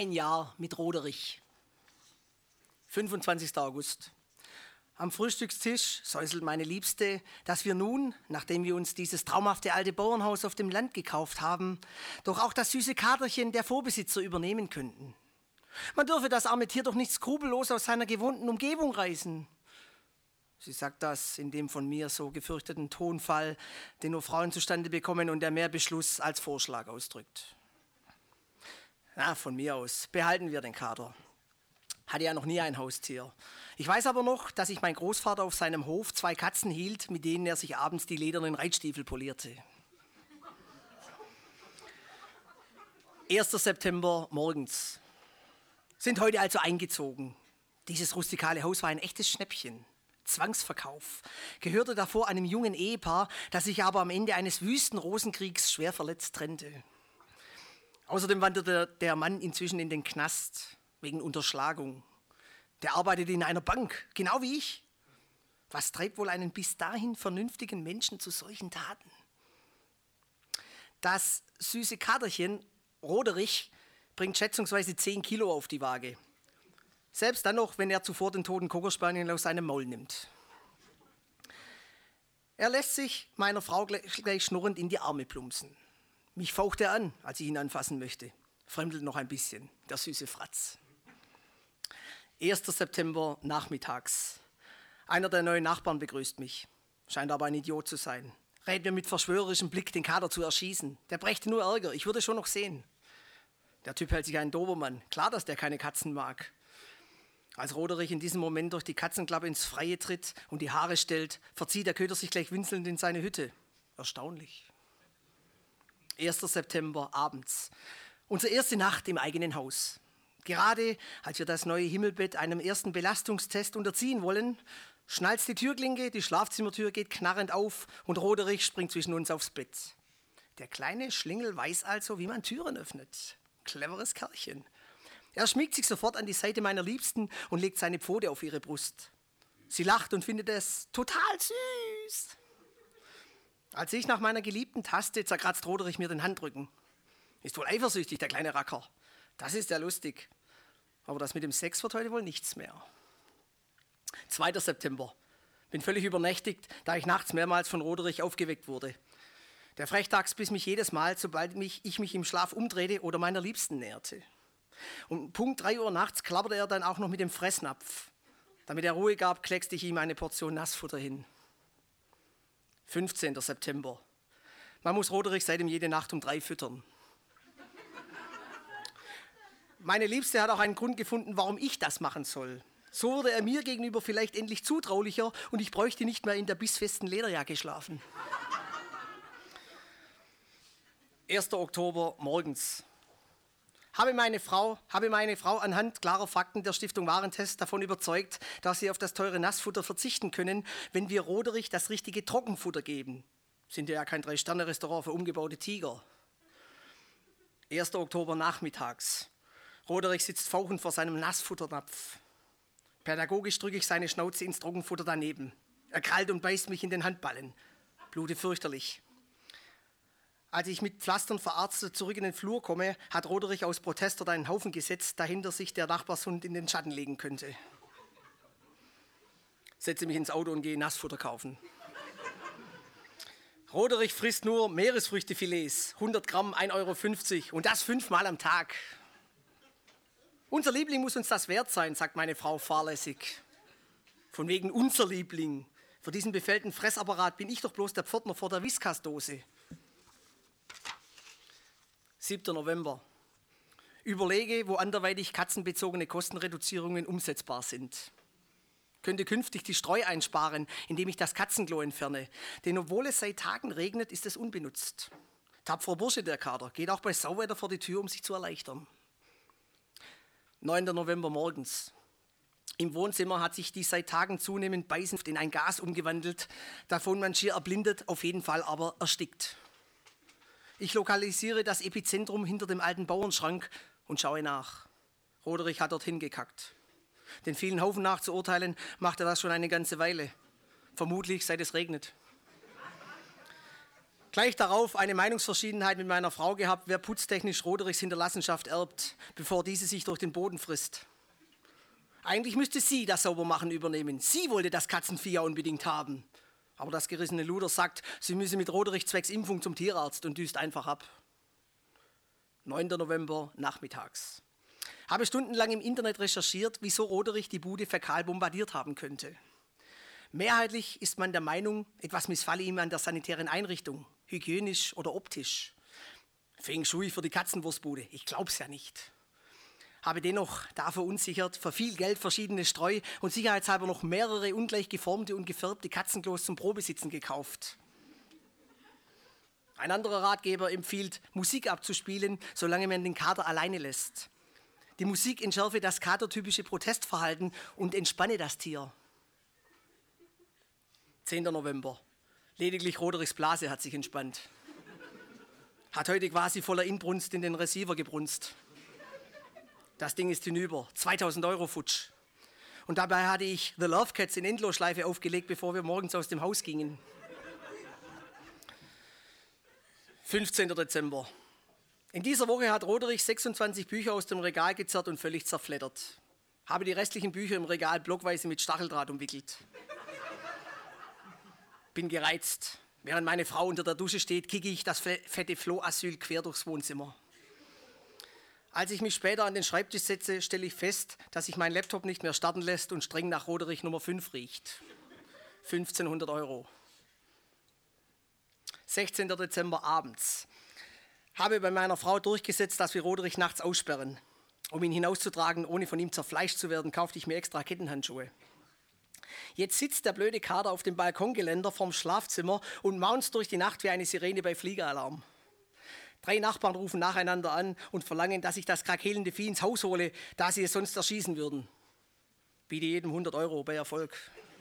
Ein Jahr mit Roderich. 25. August. Am Frühstückstisch säuselt meine Liebste, dass wir nun, nachdem wir uns dieses traumhafte alte Bauernhaus auf dem Land gekauft haben, doch auch das süße Katerchen der Vorbesitzer übernehmen könnten. Man dürfe das arme Tier doch nicht skrupellos aus seiner gewohnten Umgebung reißen. Sie sagt das in dem von mir so gefürchteten Tonfall, den nur Frauen zustande bekommen und der mehr Beschluss als Vorschlag ausdrückt. Na, von mir aus, behalten wir den Kater. Hatte ja noch nie ein Haustier. Ich weiß aber noch, dass sich mein Großvater auf seinem Hof 2 Katzen hielt, mit denen er sich abends die ledernen Reitstiefel polierte. 1. September morgens. Sind heute also eingezogen. Dieses rustikale Haus war ein echtes Schnäppchen. Zwangsverkauf. Gehörte davor einem jungen Ehepaar, das sich aber am Ende eines wüsten Rosenkriegs schwer verletzt trennte. Außerdem wanderte der Mann inzwischen in den Knast wegen Unterschlagung. Der arbeitet in einer Bank, genau wie ich. Was treibt wohl einen bis dahin vernünftigen Menschen zu solchen Taten? Das süße Katerchen, Roderich, bringt schätzungsweise 10 Kilo auf die Waage. Selbst dann noch, wenn er zuvor den toten Cocker-Spaniel aus seinem Maul nimmt. Er lässt sich meiner Frau gleich schnurrend in die Arme plumpsen. Mich faucht er an, als ich ihn anfassen möchte. Fremdelt noch ein bisschen, der süße Fratz. 1. September nachmittags. Einer der neuen Nachbarn begrüßt mich. Scheint aber ein Idiot zu sein. Rät mir mit verschwörerischem Blick, den Kater zu erschießen. Der brächte nur Ärger, ich würde schon noch sehen. Der Typ hält sich einen Dobermann. Klar, dass der keine Katzen mag. Als Roderich in diesem Moment durch die Katzenklappe ins Freie tritt und die Haare stellt, verzieht der Köter sich gleich winselnd in seine Hütte. Erstaunlich. 1. September abends. Unsere erste Nacht im eigenen Haus. Gerade als wir das neue Himmelbett einem ersten Belastungstest unterziehen wollen, schnalzt die Türklinke, die Schlafzimmertür geht knarrend auf und Roderich springt zwischen uns aufs Bett. Der kleine Schlingel weiß also, wie man Türen öffnet. Cleveres Kerlchen. Er schmiegt sich sofort an die Seite meiner Liebsten und legt seine Pfote auf ihre Brust. Sie lacht und findet es total süß. Als ich nach meiner Geliebten taste, zerkratzt Roderich mir den Handrücken. Ist wohl eifersüchtig, der kleine Racker. Das ist ja lustig. Aber das mit dem Sex wird heute wohl nichts mehr. 2. September. Bin völlig übernächtigt, da ich nachts mehrmals von Roderich aufgeweckt wurde. Der Frechdachs biss mich jedes Mal, sobald ich mich im Schlaf umdrehte oder meiner Liebsten näherte. Um Punkt 3 Uhr nachts klapperte er dann auch noch mit dem Fressnapf. Damit er Ruhe gab, kleckste ich ihm eine Portion Nassfutter hin. 15. September. Man muss Roderich seitdem jede Nacht um 3 füttern. Meine Liebste hat auch einen Grund gefunden, warum ich das machen soll. So wurde er mir gegenüber vielleicht endlich zutraulicher und ich bräuchte nicht mehr in der bissfesten Lederjacke schlafen. 1. Oktober morgens. Habe meine Frau anhand klarer Fakten der Stiftung Warentest davon überzeugt, dass sie auf das teure Nassfutter verzichten können, wenn wir Roderich das richtige Trockenfutter geben. Sind ja kein 3-Sterne-Restaurant für umgebaute Tiger. 1. Oktober nachmittags. Roderich sitzt fauchend vor seinem Nassfutternapf. Pädagogisch drücke ich seine Schnauze ins Trockenfutter daneben. Er krallt und beißt mich in den Handballen. Blute fürchterlich. Als ich mit Pflastern verarztet zurück in den Flur komme, hat Roderich aus Protest dort einen Haufen gesetzt, dahinter sich der Nachbarshund in den Schatten legen könnte. Setze mich ins Auto und gehe Nassfutter kaufen. Roderich frisst nur Meeresfrüchtefilets, 100 Gramm, 1,50 € und das 5-mal am Tag. Unser Liebling muss uns das wert sein, sagt meine Frau fahrlässig. Von wegen unser Liebling. Für diesen befällten Fressapparat bin ich doch bloß der Pförtner vor der Whiskas-Dose. 7. November. Überlege, wo anderweitig katzenbezogene Kostenreduzierungen umsetzbar sind. Könnte künftig die Streu einsparen, indem ich das Katzenklo entferne. Denn obwohl es seit Tagen regnet, ist es unbenutzt. Tapferer Bursche der Kater, geht auch bei Sauwetter vor die Tür, um sich zu erleichtern. 9. November morgens. Im Wohnzimmer hat sich die seit Tagen zunehmend beißend in ein Gas umgewandelt, davon man schier erblindet, auf jeden Fall aber erstickt. Ich lokalisiere das Epizentrum hinter dem alten Bauernschrank und schaue nach. Roderich hat dorthin gekackt. Den vielen Haufen nach zu urteilen, macht er das schon eine ganze Weile. Vermutlich, seit es regnet. Gleich darauf eine Meinungsverschiedenheit mit meiner Frau gehabt, wer putztechnisch Roderichs Hinterlassenschaft erbt, bevor diese sich durch den Boden frisst. Eigentlich müsste sie das Saubermachen übernehmen. Sie wollte das Katzenvieh ja unbedingt haben. Aber das gerissene Luder sagt, sie müsse mit Roderich zwecks Impfung zum Tierarzt und düst einfach ab. 9. November nachmittags. Habe stundenlang im Internet recherchiert, wieso Roderich die Bude fäkal bombardiert haben könnte. Mehrheitlich ist man der Meinung, etwas missfalle ihm an der sanitären Einrichtung, hygienisch oder optisch. Feng Shui für die Katzenwurstbude, ich glaub's ja nicht. Habe dennoch, da verunsichert, für viel Geld verschiedene Streu- und sicherheitshalber noch mehrere ungleich geformte und gefärbte Katzenklos zum Probesitzen gekauft. Ein anderer Ratgeber empfiehlt, Musik abzuspielen, solange man den Kater alleine lässt. Die Musik entschärfe das katertypische Protestverhalten und entspanne das Tier. 10. November. Lediglich Roderichs Blase hat sich entspannt. Hat heute quasi voller Inbrunst in den Receiver gebrunst. Das Ding ist hinüber. 2000 € futsch. Und dabei hatte ich The Love Cats in Endlosschleife aufgelegt, bevor wir morgens aus dem Haus gingen. 15. Dezember. In dieser Woche hat Roderich 26 Bücher aus dem Regal gezerrt und völlig zerfleddert. Habe die restlichen Bücher im Regal blockweise mit Stacheldraht umwickelt. Bin gereizt. Während meine Frau unter der Dusche steht, kicke ich das fette Flohasyl quer durchs Wohnzimmer. Als ich mich später an den Schreibtisch setze, stelle ich fest, dass sich mein Laptop nicht mehr starten lässt und streng nach Roderich Nummer 5 riecht. 1500 €. 16. Dezember abends. Habe bei meiner Frau durchgesetzt, dass wir Roderich nachts aussperren. Um ihn hinauszutragen, ohne von ihm zerfleischt zu werden, kaufte ich mir extra Kettenhandschuhe. Jetzt sitzt der blöde Kater auf dem Balkongeländer vorm Schlafzimmer und maunzt durch die Nacht wie eine Sirene bei Fliegeralarm. 3 Nachbarn rufen nacheinander an und verlangen, dass ich das krakelende Vieh ins Haus hole, da sie es sonst erschießen würden. Biete jedem 100 € bei Erfolg.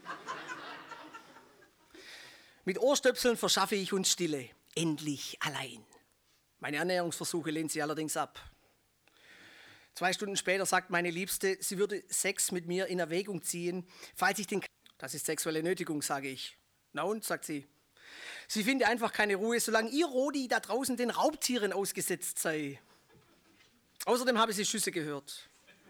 Mit Ohrstöpseln verschaffe ich uns Stille. Endlich allein. Meine Annäherungsversuche lehnt sie allerdings ab. 2 Stunden später sagt meine Liebste, sie würde Sex mit mir in Erwägung ziehen, falls ich den... Das ist sexuelle Nötigung, sage ich. Na und, sagt sie. Sie finde einfach keine Ruhe, solange ihr Rodi da draußen den Raubtieren ausgesetzt sei. Außerdem habe sie Schüsse gehört.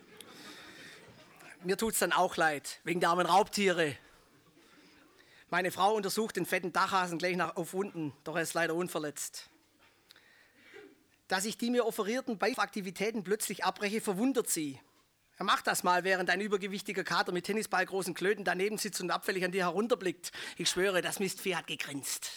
Mir tut's dann auch leid, wegen der armen Raubtiere. Meine Frau untersucht den fetten Dachhasen gleich auf Wunden, doch er ist leider unverletzt. Dass ich die mir offerierten Aktivitäten plötzlich abbreche, verwundert sie. Er macht das mal, während ein übergewichtiger Kater mit tennisballgroßen Klöten daneben sitzt und abfällig an dir herunterblickt. Ich schwöre, das Mistvieh hat gegrinst.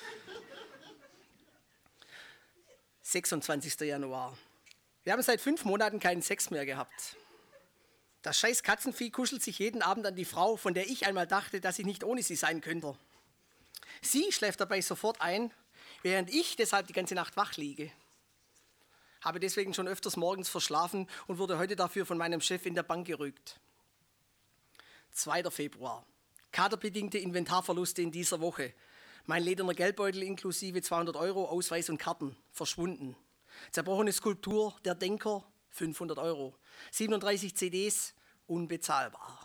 26. Januar. Wir haben seit 5 Monaten keinen Sex mehr gehabt. Das scheiß Katzenvieh kuschelt sich jeden Abend an die Frau, von der ich einmal dachte, dass ich nicht ohne sie sein könnte. Sie schläft dabei sofort ein, während ich deshalb die ganze Nacht wach liege. Habe deswegen schon öfters morgens verschlafen und wurde heute dafür von meinem Chef in der Bank gerügt. 2. Februar. Katerbedingte Inventarverluste in dieser Woche. Mein lederner Geldbeutel inklusive 200 €, Ausweis und Karten, verschwunden. Zerbrochene Skulptur, der Denker, 500 €. 37 CDs, unbezahlbar.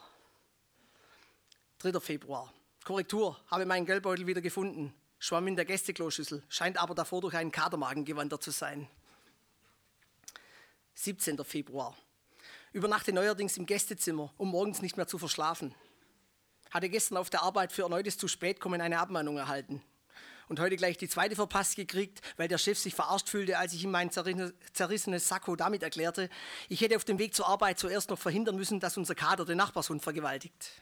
3. Februar. Korrektur, habe meinen Geldbeutel wieder gefunden. Schwamm in der Gästekloschüssel, scheint aber davor durch einen Katermagen gewandert zu sein. 17. Februar. Übernachte neuerdings im Gästezimmer, um morgens nicht mehr zu verschlafen. Hatte gestern auf der Arbeit für erneutes zu spät kommen eine Abmahnung erhalten. Und heute gleich die 2. verpasst gekriegt, weil der Chef sich verarscht fühlte, als ich ihm mein zerrissenes Sakko damit erklärte, ich hätte auf dem Weg zur Arbeit zuerst noch verhindern müssen, dass unser Kater den Nachbarshund vergewaltigt.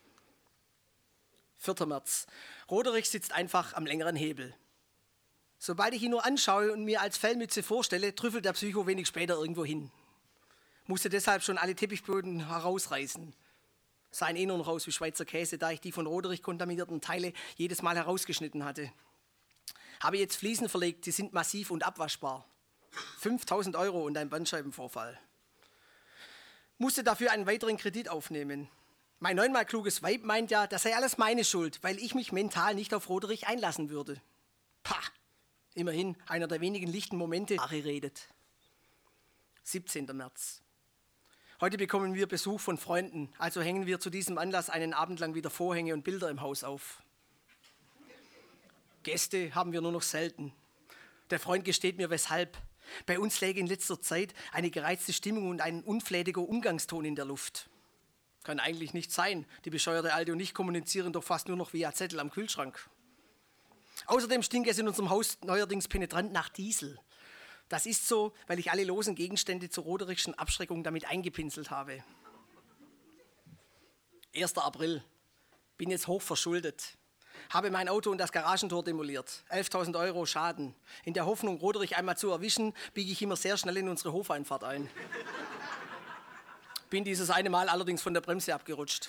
4. März. Roderich sitzt einfach am längeren Hebel. Sobald ich ihn nur anschaue und mir als Fellmütze vorstelle, trüffelt der Psycho wenig später irgendwo hin. Musste deshalb schon alle Teppichböden herausreißen. Sahen eh nur noch aus wie Schweizer Käse, da ich die von Roderich kontaminierten Teile jedes Mal herausgeschnitten hatte. Habe jetzt Fliesen verlegt, die sind massiv und abwaschbar. 5.000 € und ein Bandscheibenvorfall. Musste dafür einen weiteren Kredit aufnehmen. Mein 9-mal kluges Weib meint ja, das sei alles meine Schuld, weil ich mich mental nicht auf Roderich einlassen würde. Pah! Immerhin einer der wenigen lichten Momente, redet. 17. März. Heute bekommen wir Besuch von Freunden, also hängen wir zu diesem Anlass einen Abend lang wieder Vorhänge und Bilder im Haus auf. Gäste haben wir nur noch selten. Der Freund gesteht mir, weshalb. Bei uns läge in letzter Zeit eine gereizte Stimmung und ein unflätiger Umgangston in der Luft. Kann eigentlich nicht sein. Die bescheuerte Alte und ich kommunizieren doch fast nur noch via Zettel am Kühlschrank. Außerdem stinkt es in unserem Haus neuerdings penetrant nach Diesel. Das ist so, weil ich alle losen Gegenstände zur roderichschen Abschreckung damit eingepinselt habe. 1. April. Bin jetzt hoch verschuldet. Habe mein Auto und das Garagentor demoliert. 11.000 € Schaden. In der Hoffnung, Roderich einmal zu erwischen, biege ich immer sehr schnell in unsere Hofeinfahrt ein. Bin dieses eine Mal allerdings von der Bremse abgerutscht.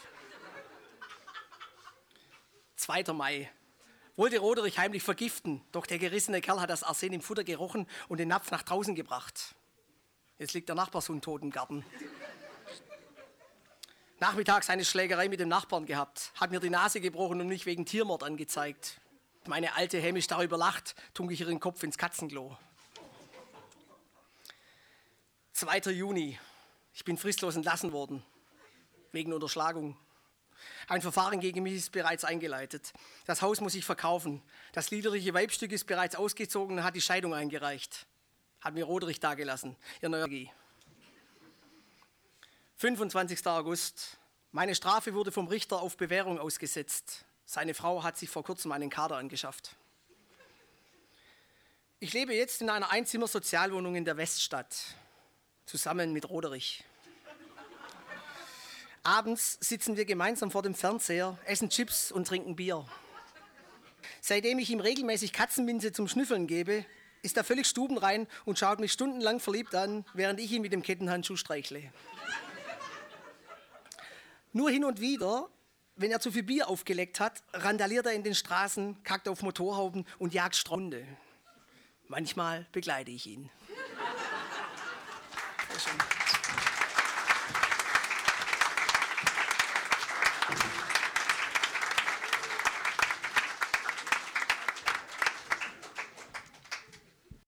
2. Mai. Wollte Roderich heimlich vergiften, doch der gerissene Kerl hat das Arsen im Futter gerochen und den Napf nach draußen gebracht. Jetzt liegt der Nachbarshund tot im Garten. Nachmittags eine Schlägerei mit dem Nachbarn gehabt, hat mir die Nase gebrochen und mich wegen Tiermord angezeigt. Meine Alte hämisch darüber lacht, tunke ich ihren Kopf ins Katzenklo. 2. Juni. Ich bin fristlos entlassen worden, wegen Unterschlagung. Ein Verfahren gegen mich ist bereits eingeleitet. Das Haus muss ich verkaufen. Das liederliche Weibstück ist bereits ausgezogen und hat die Scheidung eingereicht. Hat mir Roderich dagelassen, ihr neuer G. 25. August. Meine Strafe wurde vom Richter auf Bewährung ausgesetzt. Seine Frau hat sich vor kurzem einen Kader angeschafft. Ich lebe jetzt in einer Einzimmer-Sozialwohnung in der Weststadt, zusammen mit Roderich. Abends sitzen wir gemeinsam vor dem Fernseher, essen Chips und trinken Bier. Seitdem ich ihm regelmäßig Katzenminze zum Schnüffeln gebe, ist er völlig stubenrein und schaut mich stundenlang verliebt an, während ich ihn mit dem Kettenhandschuh streichle. Nur hin und wieder, wenn er zu viel Bier aufgeleckt hat, randaliert er in den Straßen, kackt auf Motorhauben und jagt Strunde. Manchmal begleite ich ihn. Sehr schön.